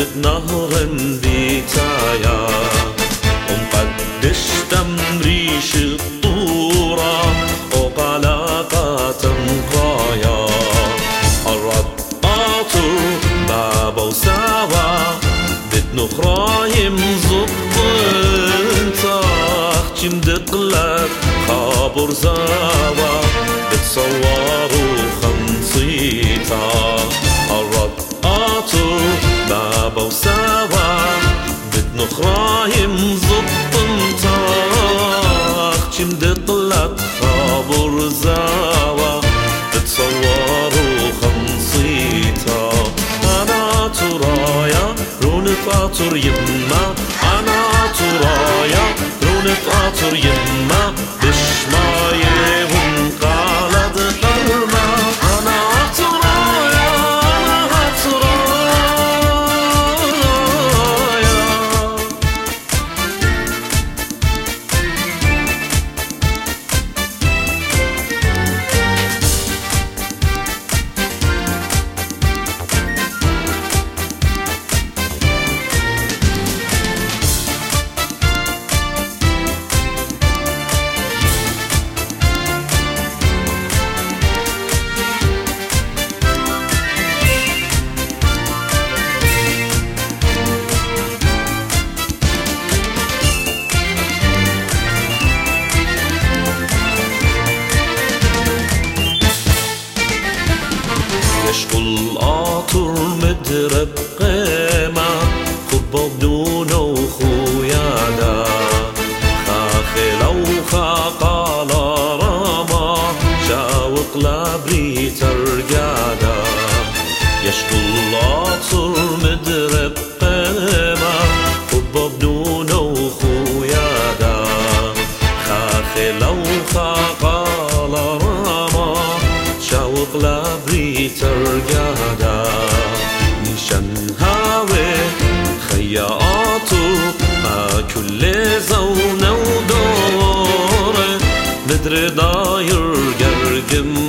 نهر بيتايا ومقدش تمريش الطورة وقلاقات مقايا الرطاط بابا وساوا بدنا خرايم زبطنتاخ مدقلك خابر زاوا بتصوروا خمسيتا الرطاط بابا وساوا بدنا خرايم زبطنتاخ مدقلك خابر زاوا بتصوروا خمسيتا أنا ترايا رونق يما أنا ترايا رونق يما بشماية ونقالد حرمة أنا ترايا أنا ترايا يشكو القاطر مدرب قيمة خطبة بدونه وخيادة خاخلة وخاقال راما شاوق لبريت رقادة يشكو القاطر مدرب قيمة خطبة بدونه وخيادة خاخلة وخاقال راما شاوق لبريت رقادة نشان هاوي خياطو ما كل زونة ودور مدري داير قرقم